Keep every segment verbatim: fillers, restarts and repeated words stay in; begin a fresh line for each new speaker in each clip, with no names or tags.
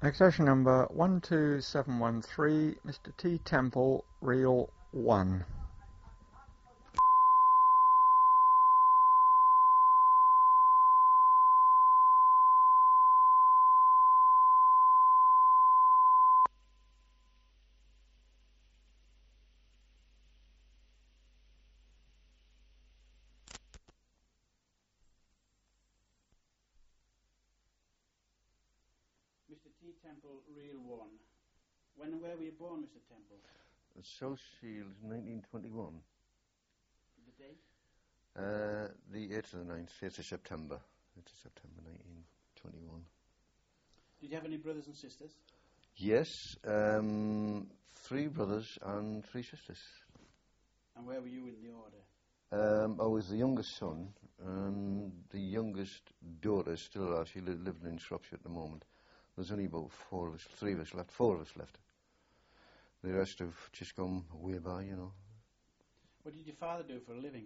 Accession number one two seven one three, Mister T. Temple, Reel one.
Mister T. Temple, Reel one. When and where were you born, Mister Temple?
South Shields, nineteen twenty-one.
The date?
Uh, the eighth of the ninth, eighth of September. eighth of September, nineteen twenty-one.
Did you have any brothers and sisters?
Yes, um, three brothers and three sisters.
And where were you in the order?
Um, I was the youngest son, and the youngest daughter is still alive. She li- living in Shropshire at the moment. There's only about four of us, three of us left, four of us left. The rest have just gone way by, you know.
What did your father do for a living?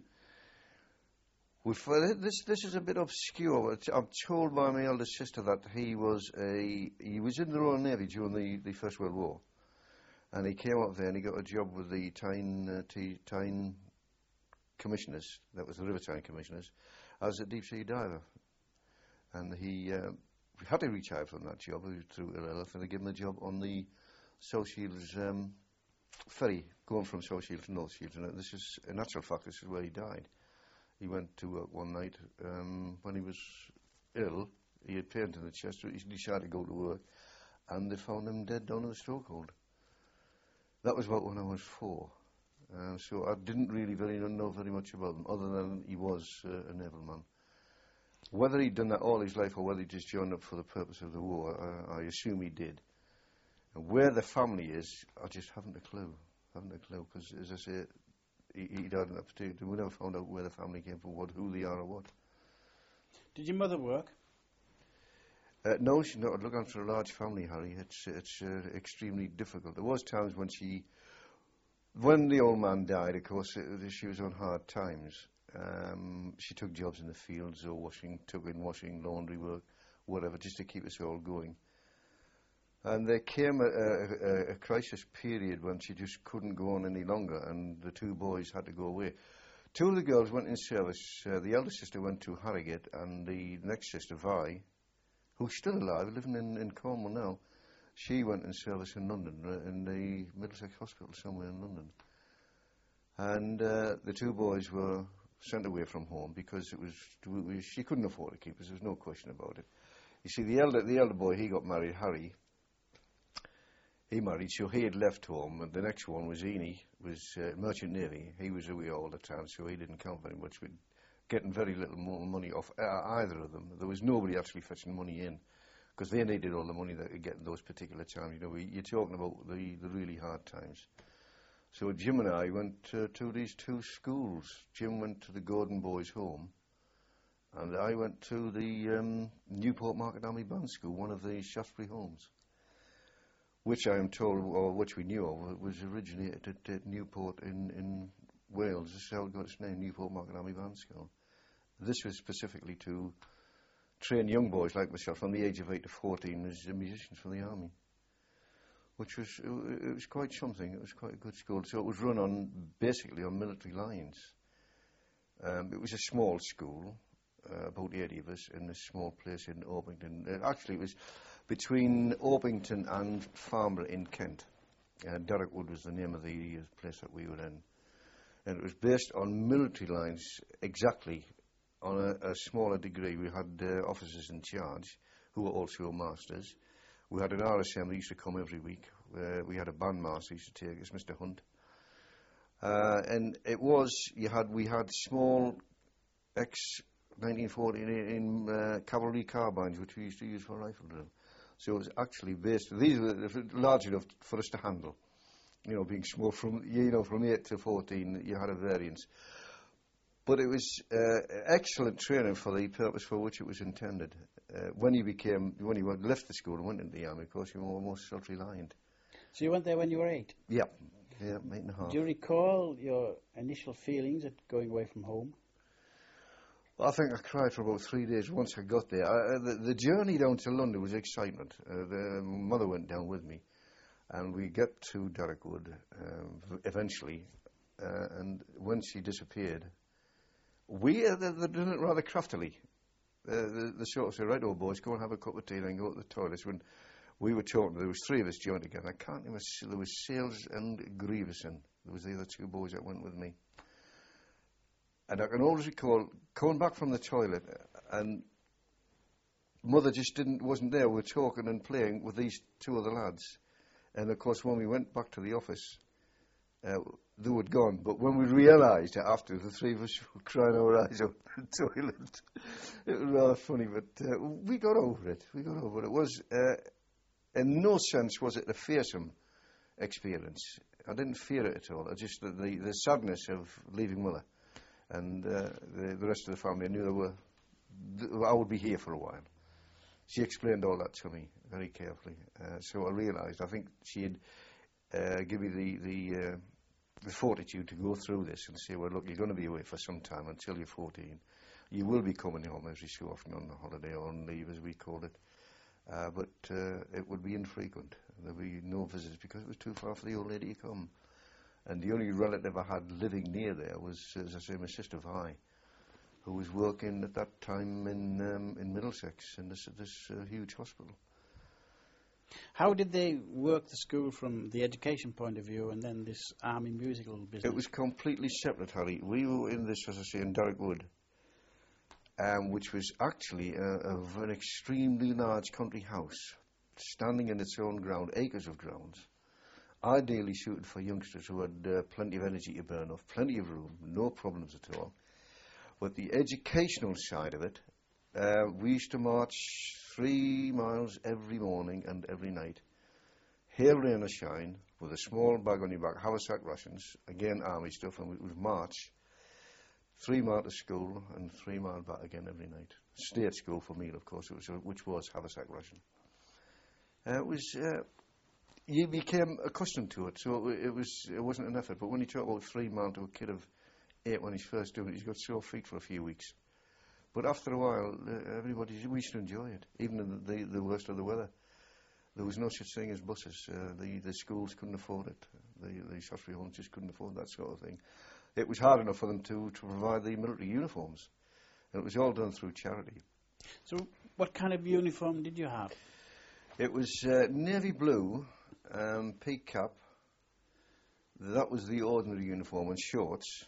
We've, uh, this this is a bit obscure. It's- I'm told by my eldest sister that he was a he was in the Royal Navy during the, the First World War, and he came up there and he got a job with the Tyne uh, T, Tyne Commissioners. That was the River Tyne Commissioners, as a deep sea diver, and he uh, had to retire from that job through ill health, and they gave him a job on the South Shields um, ferry going from South Shields to North Shields, and this is in actual fact this is where he died. He went to work one night um, when he was ill. He had pain in the chest, so he decided to go to work, and they found him dead down in the stoke hold. That was about when I was four. Uh, so I didn't really very know very much about him, other than he was uh, a naval man. Whether he'd done that all his life or whether he just joined up for the purpose of the war, uh, I assume he did. And where the family is, I just haven't a clue. haven't a clue, because, as I say, he, he died in that particular... We never found out where the family came from, what, who they are or what.
Did your mother work?
Uh, no, she's not. Look after a large family, Harry. It's, it's uh, extremely difficult. There was times when she... When the old man died, of course, it, she was on hard times. Um, she took jobs in the fields, or washing, took in washing, laundry work, whatever, just to keep us all going. And there came a, a, a crisis period when she just couldn't go on any longer, and the two boys had to go away. Two of the girls went in service. Uh, the eldest sister went to Harrogate, and the next sister, Vi, who's still alive, living in, in Cornwall now, she went in service in London, uh, in the Middlesex Hospital somewhere in London. And uh, the two boys were sent away from home because it was, it was she couldn't afford to keep us. There was no question about it. You see, the elder the elder boy, he got married, Harry. He married, so he had left home, and the next one was Eni, was uh, Merchant Navy. He was away all the time, so he didn't count very much. We'd getting very little more money off uh, either of them. There was nobody actually fetching money in, because they needed all the money that they get in those particular times. You know, we, you're talking about the, the really hard times. So Jim and I went uh, to these two schools. Jim went to the Gordon Boys' Home, and I went to the um, Newport Market Army Band School, one of the Shaftesbury homes, which I am told, or which we knew of, was originated at, at Newport in, in Wales. This is how it got its name, Newport Market Army Band School. This was specifically to train young boys like myself from the age of eight to fourteen as musicians for the army, which was, it, it was quite something. It was quite a good school. So it was run on, basically on military lines. Um, it was a small school, uh, about eighty of us, in a small place in Orpington. Uh, actually, it was between Orpington and Farnborough in Kent. Uh, Derrickwood was the name of the uh, place that we were in. And it was based on military lines, exactly, on a, a smaller degree. We had uh, officers in charge, who were also masters. We had an R S M that used to come every week. Uh, we had a bandmaster who used to take us, Mister Hunt. Uh, and it was, you had, we had small ex nineteen forty in, in uh, cavalry carbines, which we used to use for rifle drill. So it was actually based, these were large enough for us to handle. You know, being small from, you know, from eight to fourteen, you had a variance. But it was uh, excellent training for the purpose for which it was intended. Uh, when you became, when you left the school and went into the army, of course, you were almost self-reliant.
So you went there when you were eight?
Yeah, yeah, eight and a half.
Do you recall your initial feelings at going away from home?
I, I think I cried for about three days once I got there. I, uh, the, the journey down to London was excitement. Uh, the mother went down with me, and we got to Darrickwood um, eventually. Uh, and when she disappeared, we uh, they, they did it rather craftily. Uh, the, the sort of said, right, old boys, go and have a cup of tea, then go to the toilets. When we were talking, there was three of us joined together. I can't remember, there was Sales and Grieverson. There was the other two boys that went with me. And I can always recall coming back from the toilet, and Mother just didn't wasn't there. We were talking and playing with these two other lads. And of course, when we went back to the office, uh, they were gone. But when we realised it after, the three of us were crying our eyes out in the toilet. It was rather funny, but uh, we got over it. We got over it. It was, uh, in no sense was it a fearsome experience. I didn't fear it at all. I just the, the, the sadness of leaving Mother. And uh, the, the rest of the family, I knew they were, th- I would be here for a while. She explained all that to me very carefully. Uh, so I realised, I think she had uh, given me the the, uh, the fortitude to go through this and say, well, look, you're going to be away for some time until you're fourteen. You will be coming home every so often on the holiday or on leave, as we called it. Uh, but uh, it would be infrequent. There would be no visitors because it was too far for the old lady to come. And the only relative I had living near there was, as I say, my sister Vi, who was working at that time in um, in Middlesex in this this uh, huge hospital.
How did they work the school from the education point of view, and then this army musical business?
It was completely separate, Harry. We were in this, as I say, in Darrickwood, um, which was actually a, a, an extremely large country house, standing in its own ground, acres of grounds. Ideally suited for youngsters who had uh, plenty of energy to burn off, plenty of room, no problems at all. But the educational side of it, uh, we used to march three miles every morning and every night, hail, rain or shine, with a small bag on your back, haversack rations, again army stuff, and we would march three miles to school and three miles back again every night. Stay at school for meal, of course, it was, which was haversack ration. Uh, it was... Uh, You became accustomed to it, so it was it wasn't an effort. But when you talk about three miles to a kid of eight when he's first doing it, he's got sore feet for a few weeks. But after a while, uh, everybody we used to enjoy it, even in the, the, the worst of the weather. There was no such thing as buses. Uh, the the schools couldn't afford it. The the Shottery homes just couldn't afford that sort of thing. It was hard enough for them to to provide the military uniforms, and it was all done through charity.
So, what kind of uniform did you have?
It was uh, navy blue. Um, peak cap, that was the ordinary uniform, and shorts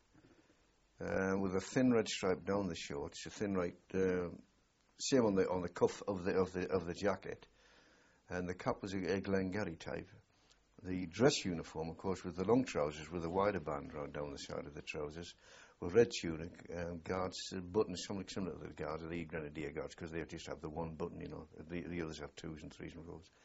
uh, with a thin red stripe down the shorts, a thin right, uh, same on the on the cuff of the of the of the jacket, and the cap was a, a Glengarry type. The dress uniform, of course, with the long trousers with a wider band round down the side of the trousers, with red tunic, um, guards, uh, buttons, something similar to the guards, the Grenadier guards, because they just have the one button, you know. The the others have twos and threes and fours.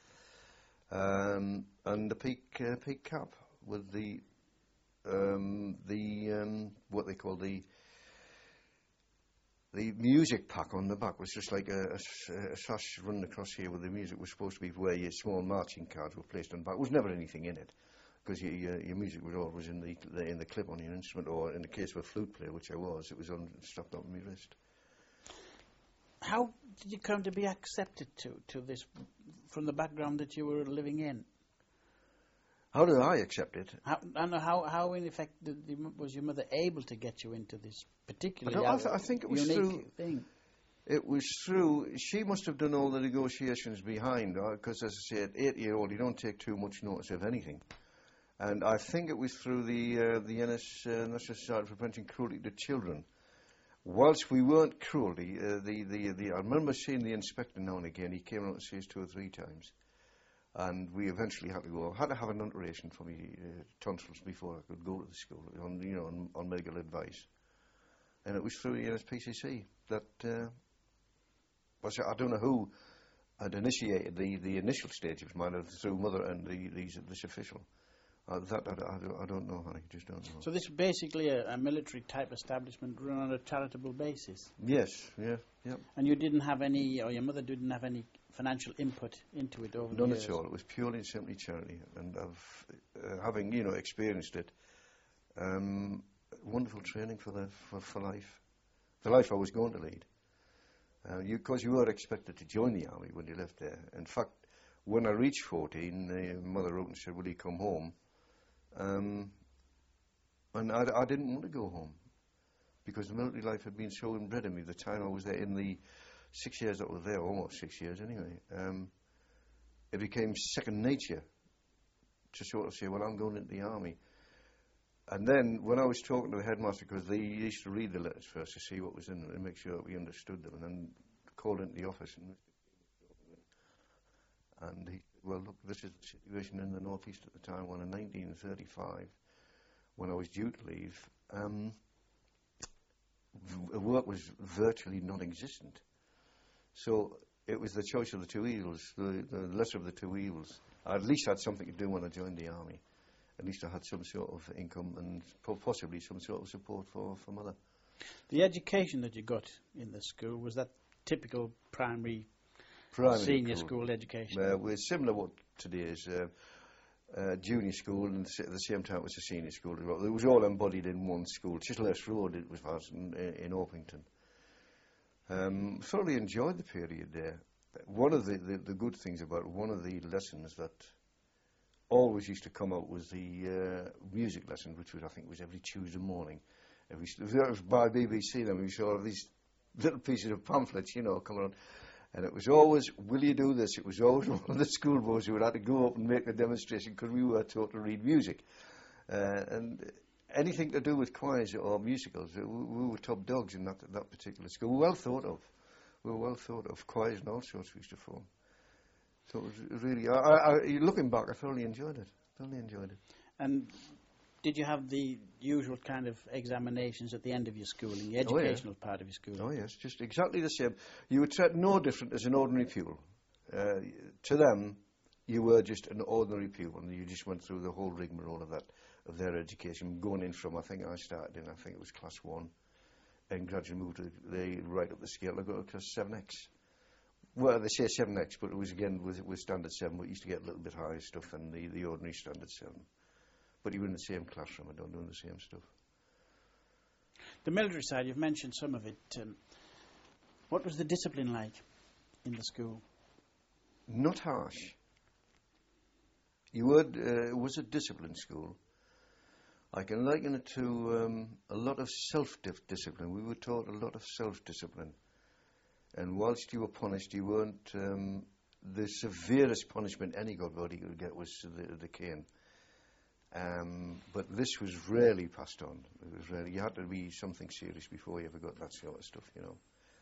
Um, and the peak uh, peak cap with the um, the um, what they call the the music pack on the back was just like a, a, a sash running across here with the music was supposed to be where your small marching cards were placed on the back. There was never anything in it because your, your, your music was always in the, the in the clip on your instrument, or in the case of a flute player, which I was, it was on strapped on my wrist.
How did you come to be accepted to, to this, from the background that you were living in?
How did I accept it?
How, and how, how in effect did the, was your mother able to get you into this particularly
I, I, th- I think it was
unique
through,
thing?
It was through, she must have done all the negotiations behind, because uh, as I say, at eight-year-old, you don't take too much notice of anything. And I think it was through the uh, the N S, uh, National Society for Preventing Cruelty to Children. Whilst we weren't cruelty, uh, the, the, the, I remember seeing the inspector now and again. He came out to see us two or three times. And we eventually had to go, had to have an operation for me uh, tonsils before I could go to the school, on, you know, on, on medical advice. And it was through the N S P C C that, uh, was, I don't know who had initiated the, the initial stage of mine, through Mother and the, these, this official. Uh, that I, I, don't, I don't know, honey, just don't know.
So this is basically a, a military-type establishment run on a charitable basis?
Yes, yeah, yeah.
And you didn't have any, or your mother didn't have any financial input into it over
None
the years?
at all. It was purely and simply charity. And I've, uh, having, you know, experienced it, um, wonderful training for, the, for, for life. the life I was going to lead. Because uh, you, 'cause you were expected to join the army when you left there. In fact, when I reached fourteen, the mother wrote and said, will you come home? Um, and I, I didn't want to go home because the military life had been so inbred in me. The time I was there, in the six years that I was there, almost six years anyway, um, it became second nature to sort of say, well, I'm going into the army. And then when I was talking to the headmaster, because they used to read the letters first to see what was in them and make sure that we understood them, and then called into the office and and he said, well, look, this is the situation in the northeast at the time. When in nineteen thirty-five, when I was due to leave, um, v- work was virtually non-existent. So it was the choice of the two evils, the, the lesser of the two evils. I at least had something to do when I joined the army. At least I had some sort of income and po- possibly some sort of support for, for mother.
The education that you got in the school, was that typical primary,
Primary
senior
school,
school education?
Uh, we're similar what today is uh, uh, junior school, and at the same time it was a senior school as well. It was all embodied in one school. Chislehurst Road it was was in, in Orpington. Um, thoroughly enjoyed the period there. One of the, the, the good things about it, one of the lessons that always used to come out was the uh, music lesson, which was, I think, was every Tuesday morning. Every, that was by B B C. Then we saw these little pieces of pamphlets, you know, coming on, and it was always, "Will you do this?" It was always one of the school boys who would have to go up and make a demonstration because we were taught to read music, uh, and anything to do with choirs or musicals, we, we were top dogs in that that particular school. We were well thought of. We were well thought of. Choirs and all sorts we used to form. So it was really, I, I, I, looking back, I thoroughly enjoyed it. Thoroughly enjoyed it.
And did you have the usual kind of examinations at the end of your schooling, the educational
oh, yeah.
part of your schooling?
Oh yes, just exactly the same. You were treated no different as an ordinary pupil. Uh, to them, you were just an ordinary pupil, and you just went through the whole rigmarole of that, of their education, going in from, I think I started in, I think it was class one, and gradually moved to the right up the scale. I got to class seven X. Well, they say seven X, but it was again with, with standard seven, but you used to get a little bit higher stuff than the, the ordinary standard seven. But you were in the same classroom, I don't doing the same stuff.
The military side, you've mentioned some of it. Um, what was the discipline like in the school?
Not harsh. You would, uh, it was a disciplined school. I can liken it to um, a lot of self-discipline. We were taught a lot of self-discipline. And whilst you were punished, you weren't, um, the severest punishment any good body could get was the, the cane. Um, but this was rarely passed on. It was rarely, you had to be something serious before you ever got that sort of stuff, you know.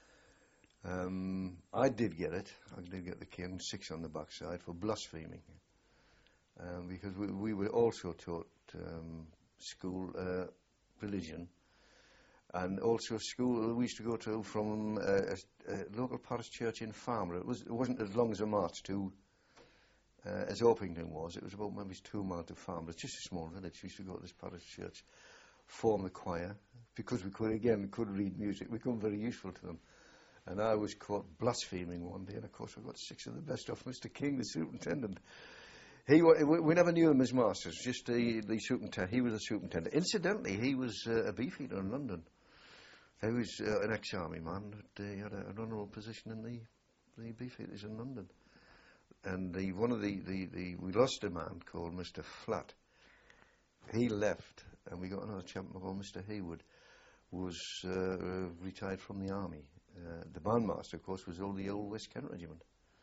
Um, I did get it. I did get the cane, six on the backside, for blaspheming. Um, because we, we were also taught um, school uh, religion. And also school, we used to go to from uh, a, a local parish church in Farmer. It, was, it wasn't as long as a march to, uh, as Orpington was. It was about maybe two miles to Farmer. It's just a small village. We used to go to this parish church, form the choir, because we could, again, could read music. We became very useful to them. And I was caught blaspheming one day, and of course I got six of the best off Mister King, the superintendent. He, we, we never knew him as masters, just the, the superintendent. He was a superintendent. Incidentally, he was uh, a beefeater in London. He was uh, an ex-army man. But, uh, he had a, an honourable position in the, the beefeaters in London. And the, one of the, the, the, we lost a man called Mister Flatt. He left, and we got another chaplain called Mister Haywood, who was uh, retired from the army. Uh, the bandmaster, of course, was all the old West Kent Regiment.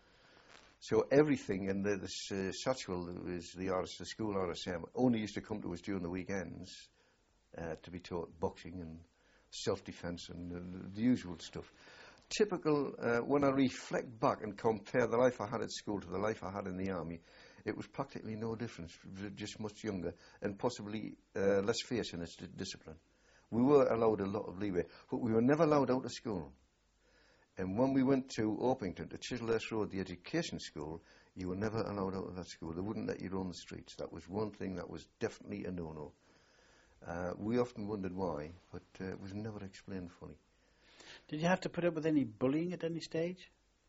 So everything, and the, this uh, Satchwell, was the, R S, the school R S M, only used to come to us during the weekends uh, to be taught boxing and self-defence and uh, the usual stuff. Typical, uh, when I reflect back and compare the life I had at school to the life I had in the army, it was practically no difference, just much younger and possibly uh, less fierce in its d- discipline. We were allowed a lot of leeway, but we were never allowed out of school. And when we went to Orpington, to Chislehurst Road, the education school, you were never allowed out of that school. They wouldn't let you roam the streets. That was one thing that was definitely a no-no. Uh, we often wondered why, but uh, it was never explained fully.
Did you have to put up with any bullying at any stage?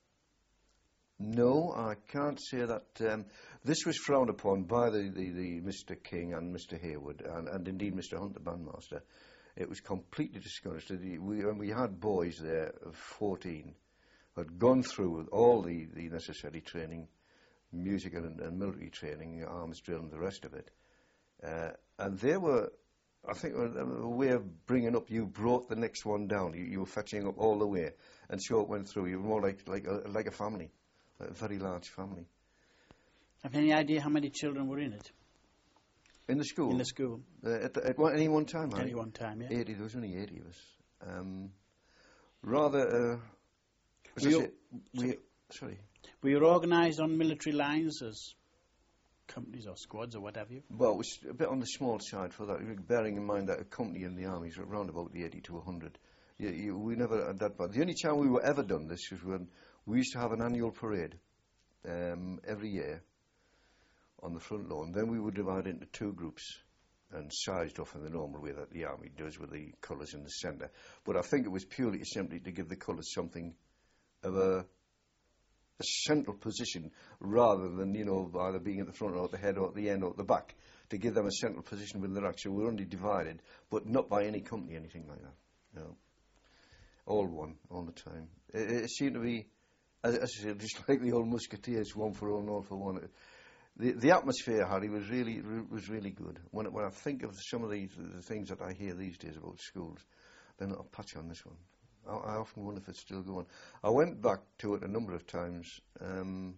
No, I can't say that. Um, this was frowned upon by the, the, the Mister King and Mister Haywood, and, and indeed Mister Hunt, the bandmaster. It was completely discouraged. We, when we had boys there of fourteen who had gone through all the, the necessary training, musical and, and military training, arms drill and the rest of it, uh, and they were, I think, a way of bringing up, you brought the next one down. You, you were fetching up all the way, and so it went through. You were more like like a, like a family, a very large family.
Have you any idea how many children were in it?
In the school?
In the school.
Uh, at, the, at one, any one time,
Any one time, yeah.
eighty, there was only eighty of us. Um, rather, uh, as
Were
I
you-
say, we, sorry.
Were you organised on military lines as companies or squads or what have you?
Well, it was a bit on the small side for that, bearing in mind that a company in the army is around about the eighty to one hundred. You, you, we never had that bad. The only time we were ever done this was when we used to have an annual parade um, every year on the front lawn. Then we would divide into two groups and sized off in the normal way that the army does with the colours in the centre. But I think it was purely simply to give the colours something of a, a central position rather than, you know, either being at the front or at the head or at the end or at the back, to give them a central position within their action. We're only divided, but not by any company, anything like that. No. All one, all the time. It, it seemed to be, as, as I said, just like the old Musketeers, one for all and all for one. The, the atmosphere, Harry, was really was really good. When, when I think of some of these the things that I hear these days about schools, they're not a patch on this one. I, I often wonder if it's still going. I went back to it a number of times um,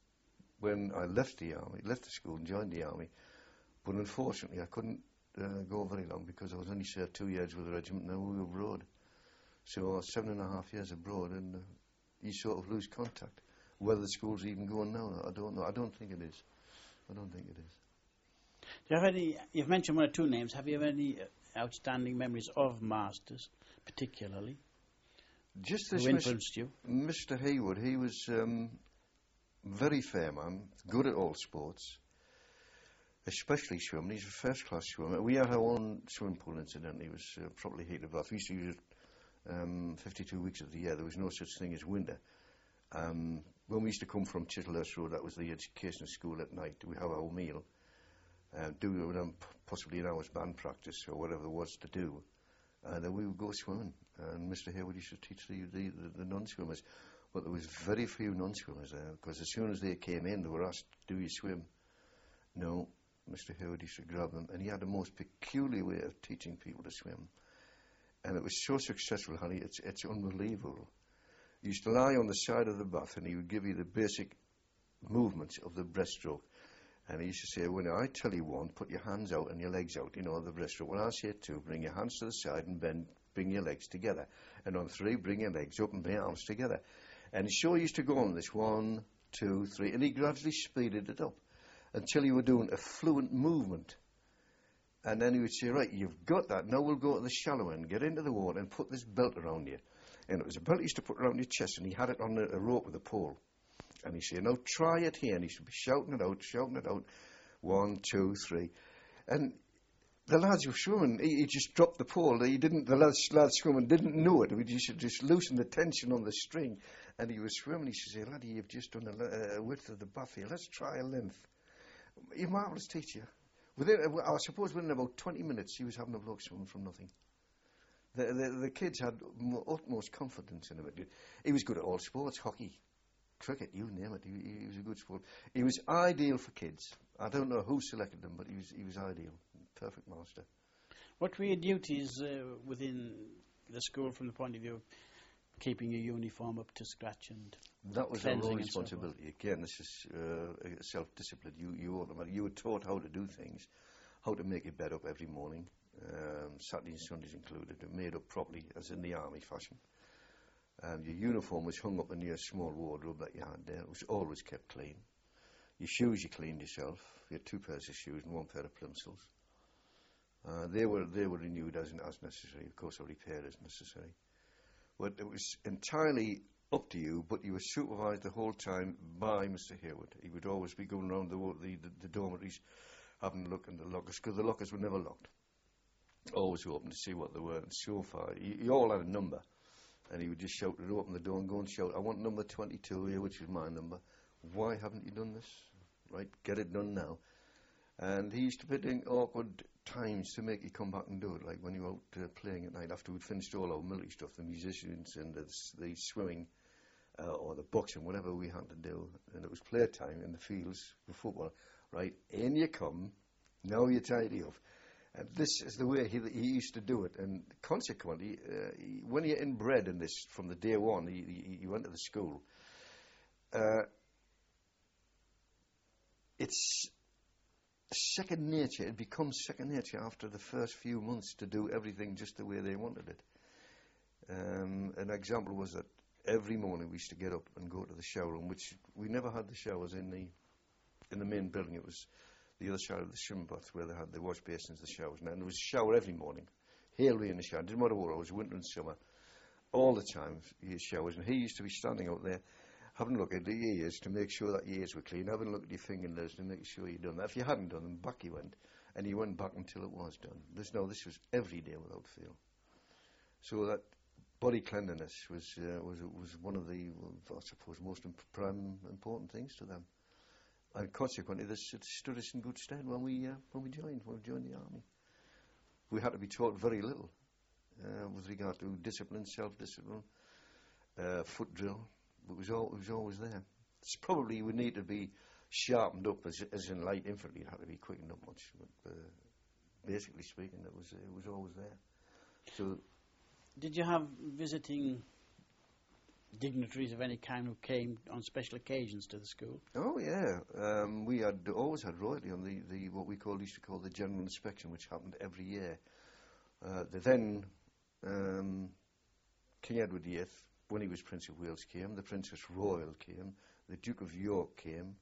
when I left the army, left the school and joined the army. But unfortunately, I couldn't uh, go very long because I was only served two years with the regiment and then we were abroad. So I was seven and a half years abroad, and uh, you sort of lose contact. Whether the school's even going now, I don't know. I don't think it is. I don't think it is.
Do you have any? You've mentioned one or two names. Have you have any uh, outstanding memories of masters, particularly?
Just this
Who influenced you?
Mister Haywood, he was um, very fair man, good at all sports, especially swimming. He's a first-class swimmer. We had our own swimming pool, incidentally. It was uh, properly heated bath. We used to use it um, fifty-two weeks of the year. There was no such thing as winter. Um, when we used to come from Chislehurst Road, that was the education school at night, we have our meal, uh, do um, possibly an hour's band practice or whatever there was to do, and uh, then we would go swimming. And Mister Haywood used to teach the, the, the, the non-swimmers, but there was very few non-swimmers there, because as soon as they came in, they were asked, do you swim? No. Mister Haywood used to grab them, and he had a most peculiar way of teaching people to swim, and it was so successful, honey, it's, it's unbelievable. You used to lie on the side of the bath and he would give you the basic movements of the breaststroke. And he used to say, when I tell you one, put your hands out and your legs out, you know, the breaststroke. When I say two, bring your hands to the side and bend, bring your legs together. And on three, bring your legs up and bring your arms together. And he sure used to go on this, one, two, three, and he gradually speeded it up until you were doing a fluent movement. And then he would say, right, you've got that, now we'll go to the shallow end, get into the water and put this belt around you. And it was a belt he used to put around your chest, and he had it on a, a rope with a pole. And he said, now try it here. And he should be shouting it out, shouting it out. One, two, three. And the lads were swimming. He, he just dropped the pole. He didn't. The lads, lads swimming didn't know it. He should just loosen the tension on the string. And he was swimming. He said, laddie, you've just done a, a width of the bath here. Let's try a length. He's a marvellous teacher. Within, I suppose within about twenty minutes, he was having a bloke swimming from nothing. The, the, the kids had utmost confidence in him. He was good at all sports, hockey, cricket, you name it. He, he was a good sport. He was ideal for kids. I don't know who selected him, but he was he was ideal. Perfect master.
What were your duties uh, within the school from the point of view of keeping your uniform up to scratch and
that was our
cleansing
own
and so forth?
responsibility. Again, this is uh, self-discipline. You you automatically you were taught how to do things, how to make your bed up every morning. Um, Saturdays and Sundays included, and made up properly as in the army fashion. Um, your uniform was hung up in your small wardrobe that you had there. It was always kept clean. Your shoes you cleaned yourself. You had two pairs of shoes and one pair of plimsolls. Uh, they were they were renewed as as necessary, of course, or repaired as necessary. But it was entirely up to you. But you were supervised the whole time by Mister Haywood. He would always be going around the the, the, the dormitories, having a look in the lockers, because the lockers were never locked. Always open to see what they were, and so far, you, you all had a number, and he would just shout to open the door and go and shout, I want number twenty-two here, which is my number. Why haven't you done this? Right, get it done now. And he used to put in awkward times to make you come back and do it, like when you were out uh, playing at night after we'd finished all our military stuff, the musicians and the, the swimming uh, or the boxing, whatever we had to do. And it was playtime in the fields for football. Right, in you come, now you're tidy up. And this is the way he, he used to do it. And consequently, uh, he, when you're inbred in this from the day one, he, he, he went to the school, uh, it's second nature. It becomes second nature after the first few months to do everything just the way they wanted it. Um, an example was that every morning we used to get up and go to the shower room, which we never had the showers in the in the main building. It was the other side of the swimming bath where they had the wash basins, the showers, and there was a shower every morning. Hail rain in the shower. It didn't matter what it was, winter and summer. All the time, he had showers, and he used to be standing out there having a look at the ears to make sure that your ears were clean, having a look at your fingernails to make sure you'd done that. If you hadn't done them, back you went, and he went back until it was done. There's no, this was every day without fail. So that body cleanliness was uh, was was one of the, well, I suppose, most imp- prime important things to them, and consequently, this it stood us in good stead when we uh, when we joined when we joined the army. We had to be taught very little uh, with regard to discipline, self-discipline, uh, foot drill. It was, all, it was always there. It's probably would need to be sharpened up, as, as in light infantry. It had to be quickened up much, but uh, basically speaking, it was it was always there. So,
did you have visiting dignitaries of any kind who came on special occasions to the school?
Oh yeah, um, we had always had royalty on the, the what we call used to call the general inspection, which happened every year. Uh, the then um, King Edward the Eighth, when he was Prince of Wales, came. The Princess Royal came. The Duke of York came.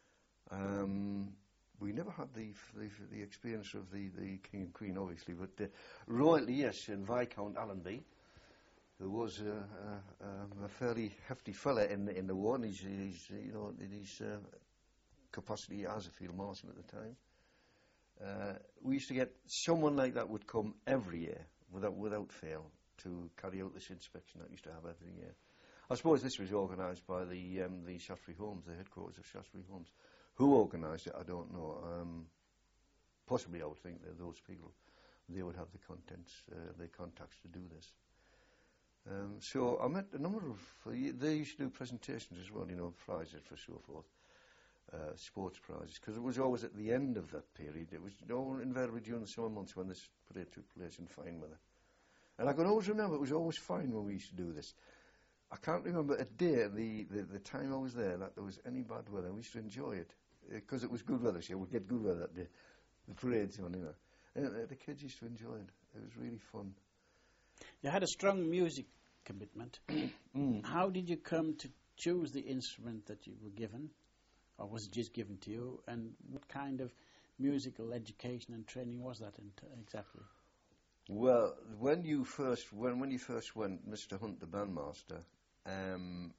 Um, we never had the, the the experience of the, the King and Queen, obviously, but uh, royalty, yes, and Viscount Allenby, who was uh, uh, um, a fairly hefty fella in the, in the war, and he's, he's you know in his uh, capacity as a field marshal at the time. Uh, we used to get someone like that would come every year without without fail to carry out this inspection that used to have every year. I suppose this was organised by the um, the Shaftesbury Homes, the headquarters of Shaftesbury Homes. Who organised it, I don't know. Um, possibly, I would think that those people, they would have the contents, uh, the contacts to do this. Um, so I met a number of. Uh, they used to do presentations as well, you know, prizes for so forth, uh, sports prizes, because it was always at the end of that period. It was you know, invariably during the summer months when this parade took place in fine weather. And I can always remember it was always fine when we used to do this. I can't remember a day, the, the, the time I was there, that there was any bad weather. We used to enjoy it because it was good weather. So we'd get good weather that day. The parade's on, you know. And uh, the kids used to enjoy it. It was really fun.
You had a strong music commitment.
mm.
How did you come to choose the instrument that you were given, or was it just given to you? And what kind of musical education and training was that in t- exactly?
Well, when you first when when you first went, Mister Hunt, the bandmaster, um,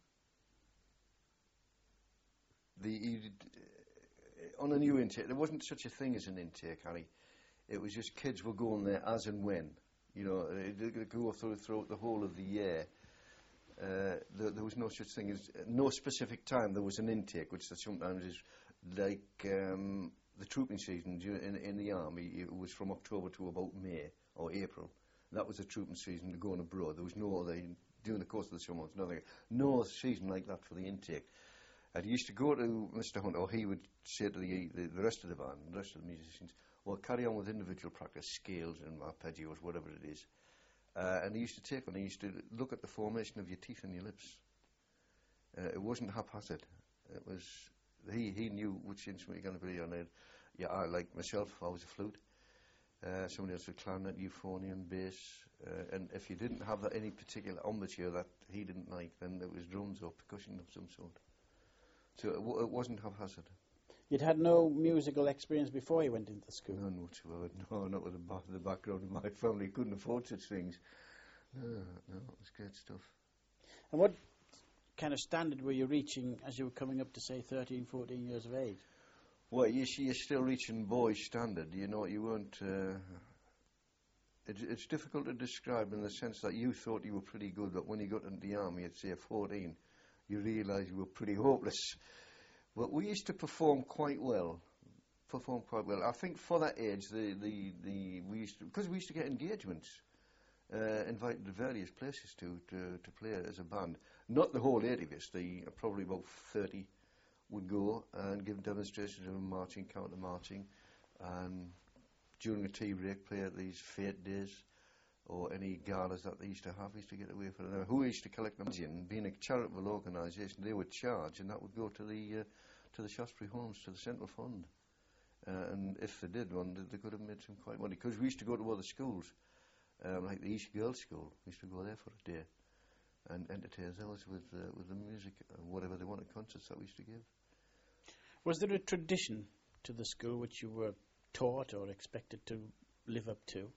the he did, uh, on a new intake, there wasn't such a thing as an intake, Harry. It was just kids were going there as and when, you know, they could go through throughout the whole of the year. Uh, there, there was no such thing as uh, no specific time. There was an intake, which sometimes is like um, the trooping season in, in the army. It was from October to about May or April. That was the trooping season to going abroad. There was no other, during the course of the summer months, nothing. No season like that for the intake. And he used to go to Mister Hunt, or he would say to the, the, the rest of the band, the rest of the musicians, well, carry on with individual practice, scales and arpeggios, whatever it is. Uh, and he used to take on, he used to look at the formation of your teeth and your lips. Uh, it wasn't haphazard. It was, he, he knew which instrument you're going to be on. Yeah, I, like myself, I was a flute. Uh, somebody else with clarinet, euphonium, bass, uh, and if you didn't have that any particular embouchure that he didn't like, then there was drums or percussion of some sort. So it, w- it wasn't haphazard.
You'd had no musical experience before you went into school?
None whatsoever. No, not with the, ba- the background of my family. Couldn't afford such things. No, no, it was great stuff.
And what kind of standard were you reaching as you were coming up to, say, thirteen, fourteen years of age?
Well, you see, you're still reaching boy standard. You know, you weren't. Uh, it, it's difficult to describe in the sense that you thought you were pretty good, but when you got into the army at say fourteen, you realised you were pretty hopeless. But we used to perform quite well. performed quite well. I think for that age, the the, the we used because we used to get engagements, uh, invited to various places to, to to play as a band. Not the whole eighty of us. The uh, probably about thirty would go and give demonstrations of marching, counter marching, and during a tea break play at these fete days or any galas that they used to have. We used to get away for it. Who used to collect them? Being a charitable organisation, they would charge, and that would go to the uh, to the Shaftesbury Homes, to the Central Fund. Uh, and if they did one, they, they could have made some quite money. Because we used to go to other schools, um, like the East Girls' School. We used to go there for a day and entertain ourselves with uh, with the music, uh, whatever they wanted, concerts that we used to give.
Was there a tradition to the school which you were taught or expected to live up to?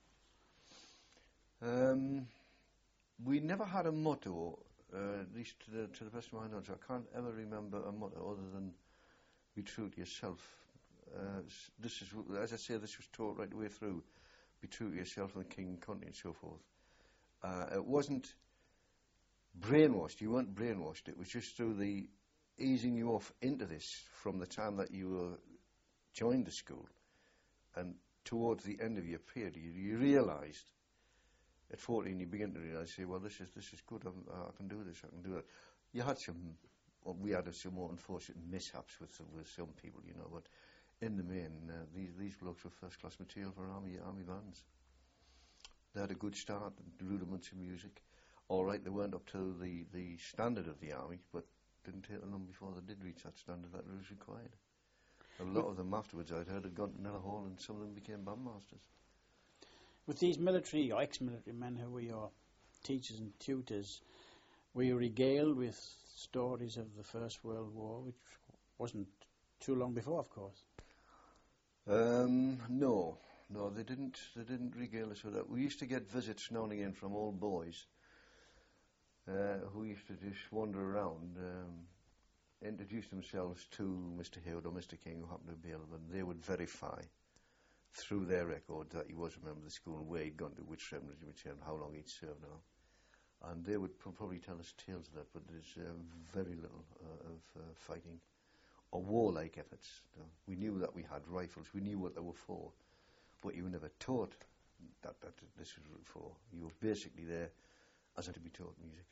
Um, we never had a motto, uh, at least to the, to the best of my knowledge. I can't ever remember a motto other than be true to yourself. Uh, this is, as I say, this was taught right the way through. Be true to yourself and the king and country and so forth. Uh, it wasn't brainwashed. You weren't brainwashed. It was just through the easing you off into this from the time that you were joined the school, and towards the end of your period, you, you realised. At fourteen, you begin to realise, say, well, this is this is good. I'm, uh, I can do this. I can do it. You had some, well, we had some more unfortunate mishaps with some, with some people, you know, but. In the main, uh, these these blokes were first-class material for army army bands. They had a good start, rudiments of music. All right, they weren't up to the, the standard of the army, but didn't take long before they did reach that standard that was required. A lot of them afterwards, I'd heard, had gone to Nella Hall, and some of them became bandmasters.
With these military or ex-military men who were your teachers and tutors, were you regaled with stories of the First World War, which wasn't too long before, of course?
Um, no, no, they didn't. They didn't regale us with that. We used to get visits now and again from old boys uh, who used to just wander around, um, introduce themselves to Mister Hayward or Mister King, who happened to be available, and they would verify through their record that he was a member of the school, where he'd gone to, which regiment, and how long he'd served now. And they would pro- probably tell us tales of that, but there's uh, very little uh, of uh, fighting. Or warlike efforts. No. We knew that we had rifles, we knew what they were for, but you were never taught that, that this was for. You were basically there as to be taught music.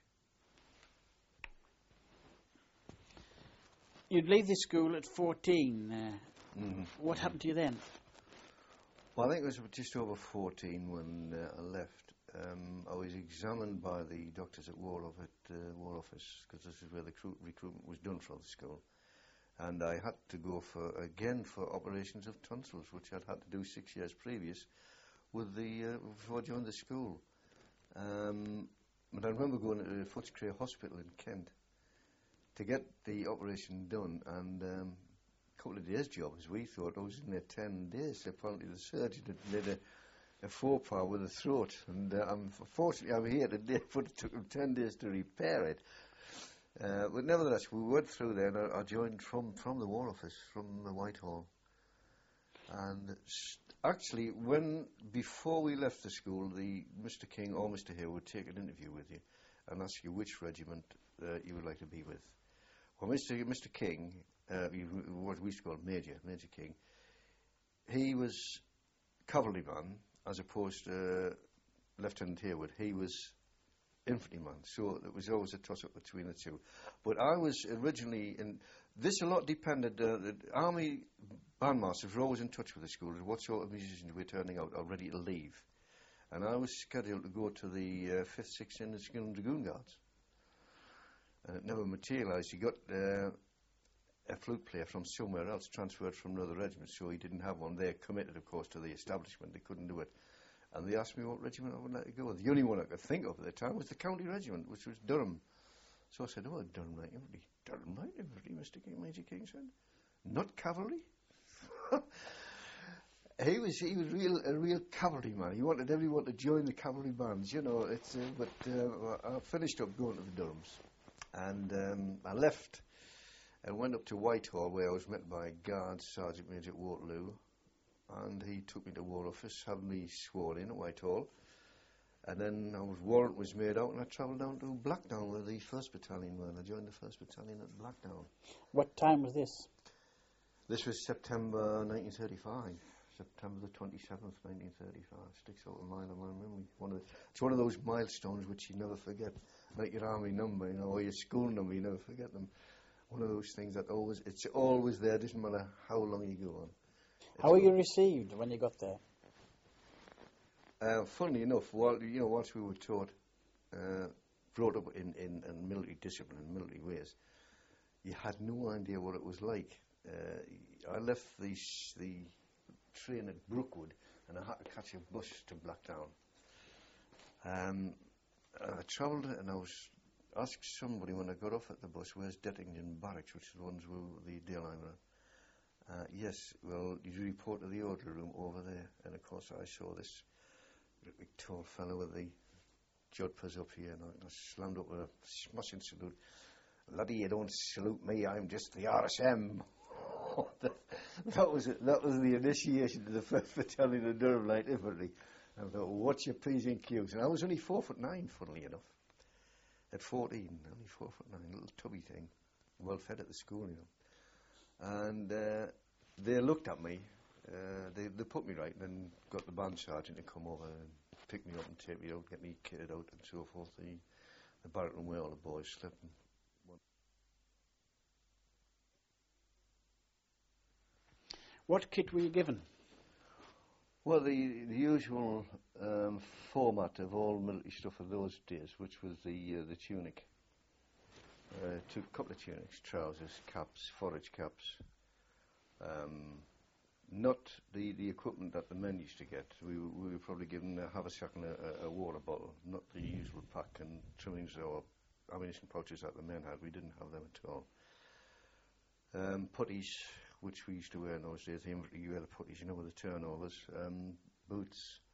You'd leave the school at fourteen. Uh, mm-hmm. What
mm-hmm.
happened to you then?
Well, I think it was just over fourteen when uh, I left. Um, I was examined by the doctors at War, of, at, uh, War Office, because this is where the recruit- recruitment was done for the school. And I had to go for again for operations of tonsils, which I'd had to do six years previous, with the uh, before I joined the school. Um, but I remember going to Footscray Hospital in Kent to get the operation done, and um, a couple of days' job, as we thought. I was in there ten days. Apparently, the surgeon had made a, a faux pas with the throat, and uh, unfortunately, I'm here today, but it took him ten days to repair it. Uh, but nevertheless, we went through there, and I, I joined from, from the War Office, from the Whitehall. And st- actually, when before we left the school, the Mister King or Mister Hill would take an interview with you and ask you which regiment uh, you would like to be with. Well, Mister Mister King, uh, what we used to call Major, Major King, he was cavalryman as opposed to uh, Lieutenant Hayward. He was infantryman, so it was always a toss-up between the two. But I was originally in this. A lot depended. Uh, the army bandmasters were always in touch with the school as what sort of musicians were turning out or ready to leave, and I was scheduled to go to the uh, fifth, sixth, and the Dragoon Guards, and it never materialised. He got uh, a flute player from somewhere else, transferred from another regiment, so he didn't have one. They're committed, of course, to the establishment. They couldn't do it. And they asked me what regiment I would like to go with. The only one I could think of at the time was the County Regiment, which was Durham. So I said, oh, Durham Light Infantry. Durham Light Infantry, Mister King, Major King said. Not cavalry? he was he was real a real cavalry man. He wanted everyone to join the cavalry bands, you know. It's uh, But uh, I finished up going to the Durhams. And um, I left and went up to Whitehall, where I was met by Guard Sergeant Major Waterloo. And he took me to War Office, had me sworn in at Whitehall, and then I was, warrant was made out, and I travelled down to Blackdown with the first Battalion man. I joined the first Battalion at Blackdown.
What time was this?
This was September nineteen thirty-five. September the twenty-seventh, nineteen thirty-five. Sticks out a mile of my memory. One of the, it's one of those milestones which you never forget. Like your army number, you know, or your school number, you never forget them. One of those things that always, it's always there, doesn't matter how long you go on. It's
How were you received when you got there?
Uh, funnily enough, while, you know, once we were taught, uh, brought up in, in, in military discipline, in military ways, you had no idea what it was like. Uh, I left the, the train at Brookwood and I had to catch a bus to Blackdown. Um, I travelled and I was asked somebody when I got off at the bus, where's Dettington Barracks, which is the ones where the Dale line were. Uh, yes, well, you report to the order room over there. And of course I saw this big tall fellow with the jodhpurs up here, and I, I slammed up with a smashing salute. Laddie, you don't salute me, I'm just the R S M. that, that was it. That was the initiation to the first Battalion of Durham Light Infantry. I thought, what's your P's and Q's? And I was only four foot nine, funnily enough. At fourteen, only four foot nine, little tubby thing, well fed at the school, you know. And uh, they looked at me, uh, they, they put me right, and then got the band sergeant to come over and pick me up and take me out, get me kitted out and so forth. The, the barrack room where all the boys slept. And
What kit were you given?
well, the, the usual um, format of all military stuff of those days, which was the uh, the tunic. Uh, took a couple of tunics, trousers, caps, forage caps. Um, not the, the equipment that the men used to get. We, we were probably given a haversack and a, a water bottle, not the usual pack and trimmings or ammunition pouches that the men had. We didn't have them at all. Um, puttees, which we used to wear in those days, the infantry, you wear the puttees, you know, with the turnovers, um, boots,